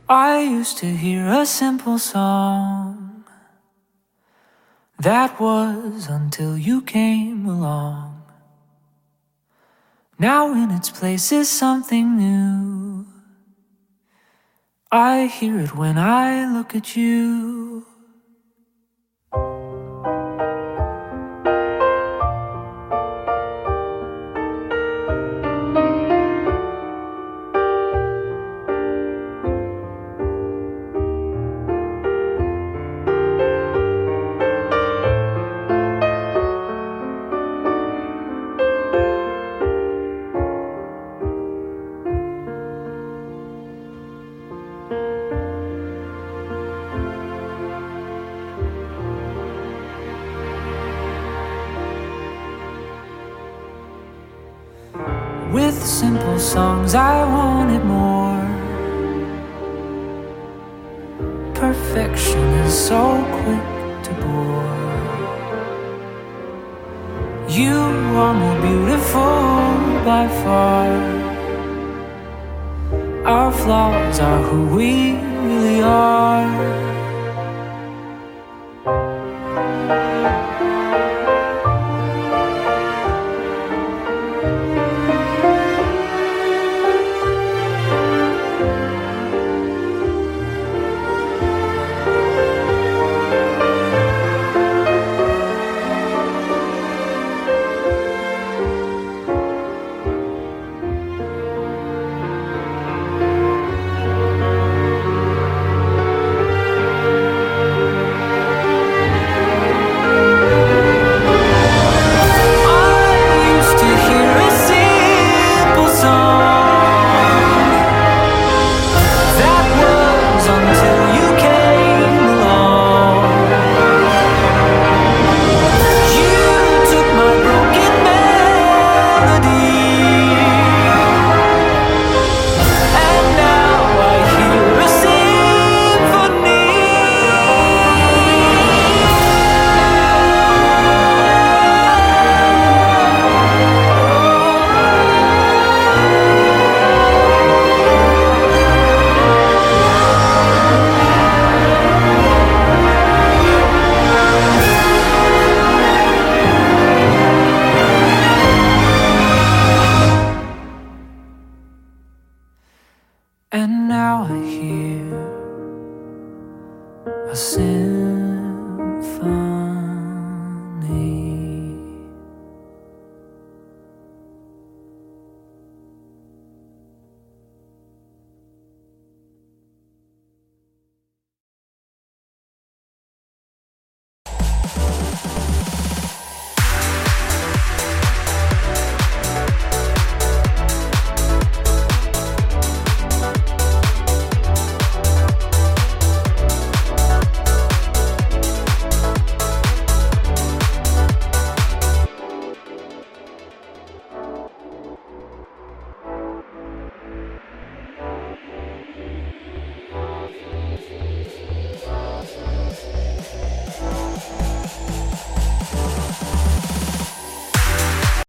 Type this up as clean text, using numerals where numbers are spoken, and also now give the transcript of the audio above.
I used to hear a simple song. That was until you came along. Now in its place is something new. I hear it when I look at you. With simple songs I wanted more. Perfection is so quick to bore. You are more beautiful by far. Our flaws are who we really are. And now I hear a sin.